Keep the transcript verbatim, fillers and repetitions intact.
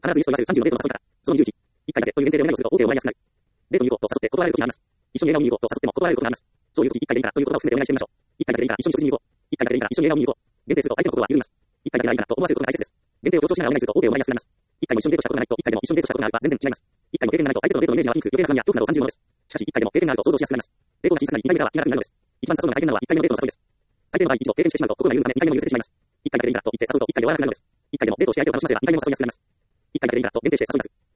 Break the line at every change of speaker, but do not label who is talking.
必ずイエスと言わせるさんじゅうのデートの誘い方。そのにじゅういち。一回だけという限定でお願いをすると OK をもらいやすくなる。デートに行こうと誘って断られる時があります。一緒に映画を見に行こうと誘っても断られることがあります。そういう時一回でいいからという言葉を含めてお願いしてみましょう。一回だけでいいから一緒に食事に行こう。一回だけでいいから一緒に映画を見に行こう。限定すると相手の心は緩みます。一回だけがいいからと思わせることが大切です。限定を強調しながらお願いすると OK をもらいやすくなります。一回も一緒にデートしたことがないと一回でも一緒にデートしたことがあるは全然違います。一回の経験がないと相手とのデートのイメージはピンク、余計な不安や恐怖などを感じるものです。しかし一回でも経験があると想像しやすくなります。デートが小さくなりにかいめからは気が楽になるのです。一番誘うのが大変なのは一回目のデートの誘いです。大抵の場合一度経験してしまうと心が緩むためにかいめも許せてしまいます。一回だけでいいからと言って誘うと一回で終わらなくなるのです。一回でもデートをして相手を楽しませればにかいめも誘いやすくなります。一回だけでいいからと限定して誘います。